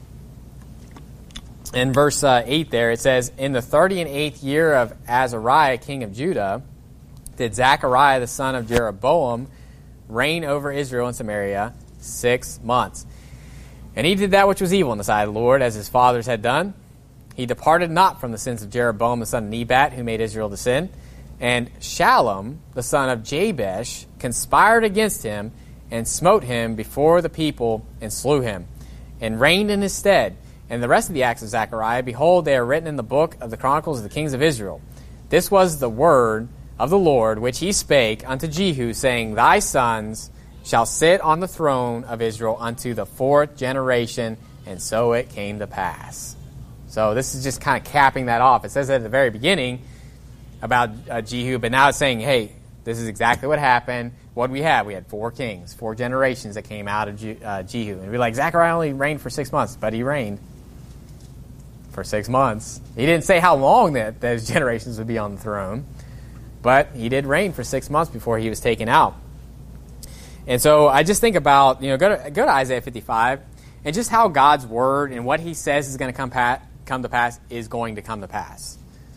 In verse 8 there, it says, in the 38th year of Azariah, king of Judah, did Zechariah, the son of Jeroboam, reign over Israel and Samaria 6 months. And he did that which was evil in the sight of the Lord, as his fathers had done. He departed not from the sins of Jeroboam, the son of Nebat, who made Israel to sin. And Shallum, the son of Jabesh, conspired against him, and smote him before the people, and slew him, and reigned in his stead. And the rest of the acts of Zechariah, behold, they are written in the book of the Chronicles of the kings of Israel. This was the word of the Lord, which he spake unto Jehu, saying, thy sons shall sit on the throne of Israel unto the 4th generation. And so it came to pass. So this is just kind of capping that off. It says that at the very beginning about Jehu, but now it's saying, hey, this is exactly what happened. What did we have? We had 4 kings, 4 generations that came out of Jehu. And we're like, Zechariah only reigned for 6 months, but he reigned for 6 months. He didn't say how long that those generations would be on the throne, but he did reign for 6 months before he was taken out. And so I just think about, go to Isaiah 55, and just how God's word and what he says is going to come to pass is going to come to pass.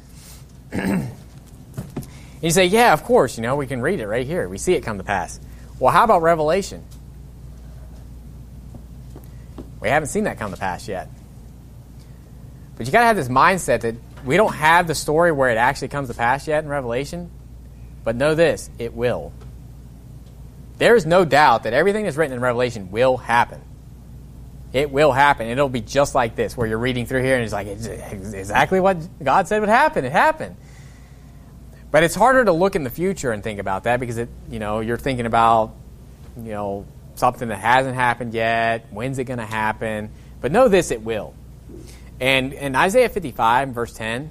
You say, yeah, of course, we can read it right here. We see it come to pass. Well, how about Revelation? We haven't seen that come to pass yet. But you got to have this mindset that we don't have the story where it actually comes to pass yet in Revelation. But know this, it will. There is no doubt that everything that's written in Revelation will happen. It will happen. It'll be just like this, where you're reading through here and it's like, it's exactly what God said would happen. It happened. But it's harder to look in the future and think about that because you're thinking about something that hasn't happened yet. When's it going to happen? But know this, it will. And in Isaiah 55 verse 10,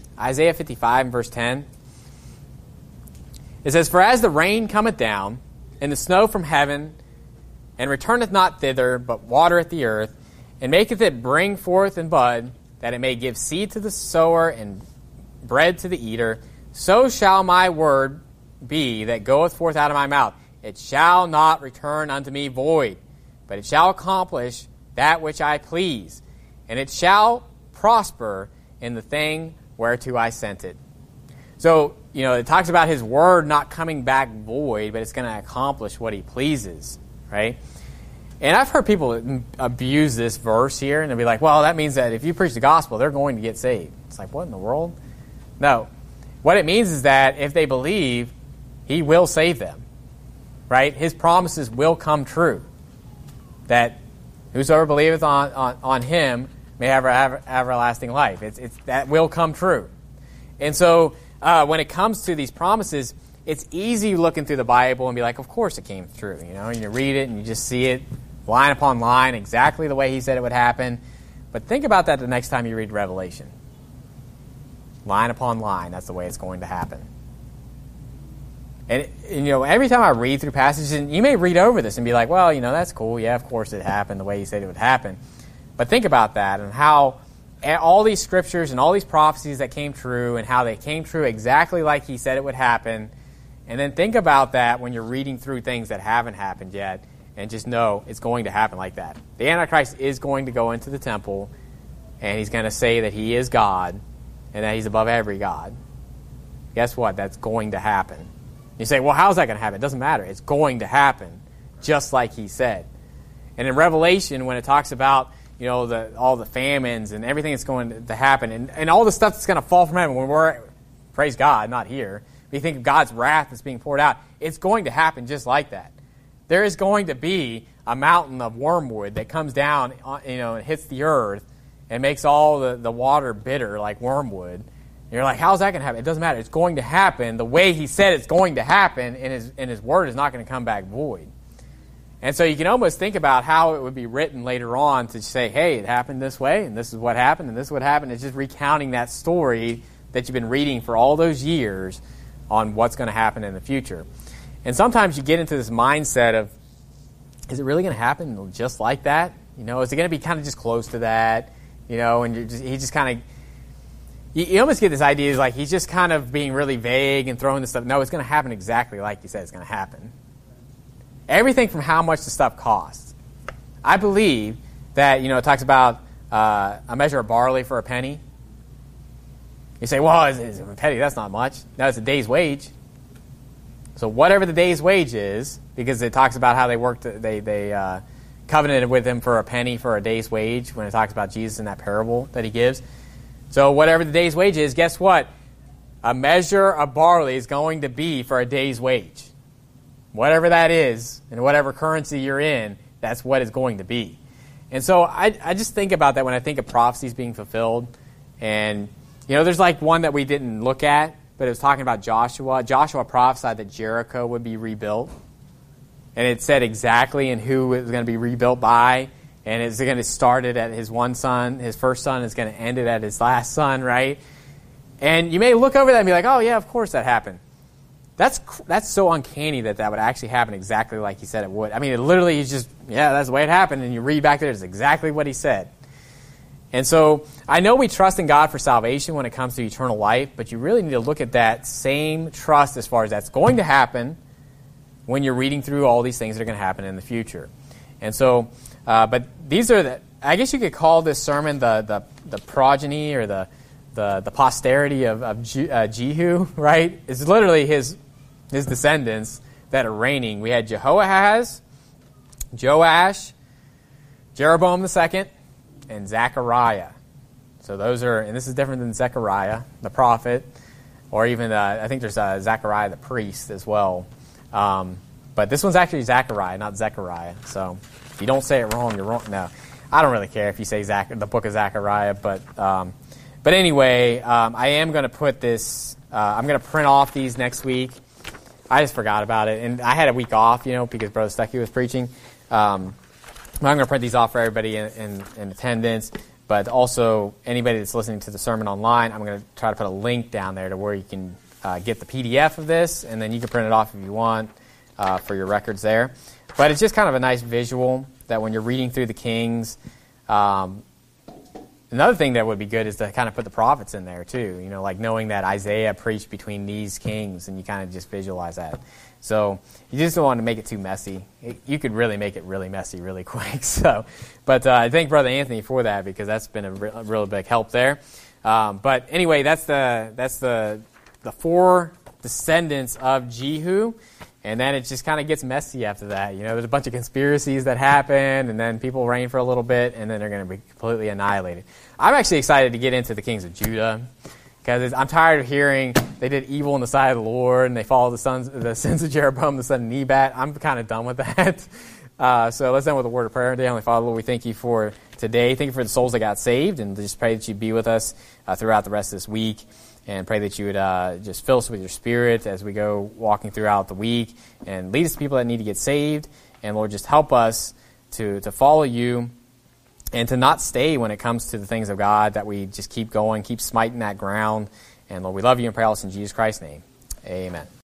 it says, for as the rain cometh down, and the snow from heaven, and returneth not thither, but watereth the earth, and maketh it bring forth and bud, that it may give seed to the sower and bread to the eater, so shall my word be that goeth forth out of my mouth. It shall not return unto me void, but it shall accomplish that which I please, and it shall prosper in the thing whereto I sent it. So, it talks about his word not coming back void, but it's going to accomplish what he pleases, right? And I've heard people abuse this verse here, and they'll be like, well, that means that if you preach the gospel, they're going to get saved. It's like, what in the world? No. What it means is that if they believe, he will save them, right? His promises will come true. That whosoever believeth on him may have everlasting life. It's that will come true. And so when it comes to these promises, it's easy looking through the Bible and be like, of course it came true. And you read it and you just see it line upon line, exactly the way he said it would happen. But think about that the next time you read Revelation. Line upon line, that's the way it's going to happen. And every time I read through passages, and you may read over this and be like, well, that's cool. Yeah, of course it happened the way he said it would happen. But think about that and how all these scriptures and all these prophecies that came true and how they came true exactly like he said it would happen. And then think about that when you're reading through things that haven't happened yet and just know it's going to happen like that. The Antichrist is going to go into the temple and he's going to say that he is God and that he's above every God. Guess what? That's going to happen. You say, well, how's that going to happen? It doesn't matter. It's going to happen just like he said. And in Revelation, when it talks about all the famines and everything that's going to happen and all the stuff that's going to fall from heaven when we're, praise God, not here. We think of God's wrath that's being poured out. It's going to happen just like that. There is going to be a mountain of wormwood that comes down, and hits the earth and makes all the water bitter like wormwood. And you're like, how's that going to happen? It doesn't matter. It's going to happen the way he said it's going to happen, and his word is not going to come back void. And so you can almost think about how it would be written later on to say, hey, it happened this way, and this is what happened, and this is what happened. It's just recounting that story that you've been reading for all those years on what's going to happen in the future. And sometimes you get into this mindset of, is it really going to happen just like that? Is it going to be kind of just close to that? And he just kind of, you almost get this idea is like he's just kind of being really vague and throwing this stuff. No, it's going to happen exactly like he said it's going to happen. Everything from how much the stuff costs. I believe that, it talks about a measure of barley for a penny. You say, well, is a penny? That's not much. No, it's a day's wage. So whatever the day's wage is, because it talks about how they worked, they covenanted with him for a penny for a day's wage when it talks about Jesus in that parable that he gives. So whatever the day's wage is, guess what? A measure of barley is going to be for a day's wage. Whatever that is, and whatever currency you're in, that's what it's going to be. And so I just think about that when I think of prophecies being fulfilled. And, there's like one that we didn't look at, but it was talking about Joshua. Joshua prophesied that Jericho would be rebuilt. And it said exactly and who it was going to be rebuilt by. And it's going to start it at his one son. His first son is going to end it at his last son, right? And you may look over that and be like, oh, yeah, of course that happened. That's so uncanny that would actually happen exactly like he said it would. I mean, it literally is just, yeah, that's the way it happened. And you read back there, it's exactly what he said. And so I know we trust in God for salvation when it comes to eternal life, but you really need to look at that same trust as far as that's going to happen when you're reading through all these things that are going to happen in the future. And so, but these are I guess you could call this sermon the progeny or the posterity of Jehu, right? It's literally his descendants that are reigning. We had Jehoahaz, Joash, Jeroboam II, and Zechariah. So those are, and this is different than Zechariah, the prophet, or even, I think there's Zechariah the priest as well. But this one's actually Zechariah, not Zechariah. So if you don't say it wrong, you're wrong. No, I don't really care if you say the book of Zechariah, but anyway, I am going to put this, I'm going to print off these next week. I just forgot about it. And I had a week off, because Brother Stuckey was preaching. I'm going to print these off for everybody in attendance. But also, anybody that's listening to the sermon online, I'm going to try to put a link down there to where you can get the PDF of this. And then you can print it off if you want for your records there. But it's just kind of a nice visual that when you're reading through the Kings, another thing that would be good is to kind of put the prophets in there too, like knowing that Isaiah preached between these kings, and you kind of just visualize that. So you just don't want to make it too messy. You could really make it really messy really quick. But I thank Brother Anthony for that, because that's been a real big help there. But anyway, that's the four descendants of Jehu. And then it just kind of gets messy after that. There's a bunch of conspiracies that happen, and then people reign for a little bit, and then they're going to be completely annihilated. I'm actually excited to get into the kings of Judah, because I'm tired of hearing they did evil in the sight of the Lord, and they followed the sins of Jeroboam, the son of Nebat. I'm kind of done with that. So let's end with a word of prayer. Dear Heavenly Father, Lord, we thank you for today. Thank you for the souls that got saved, and just pray that you be with us throughout the rest of this week. And pray that you would just fill us with your Spirit as we go walking throughout the week, and lead us to people that need to get saved. And Lord, just help us to follow you, and to not stay when it comes to the things of God, that we just keep going, keep smiting that ground. And Lord, we love you and pray all this in Jesus Christ's name. Amen.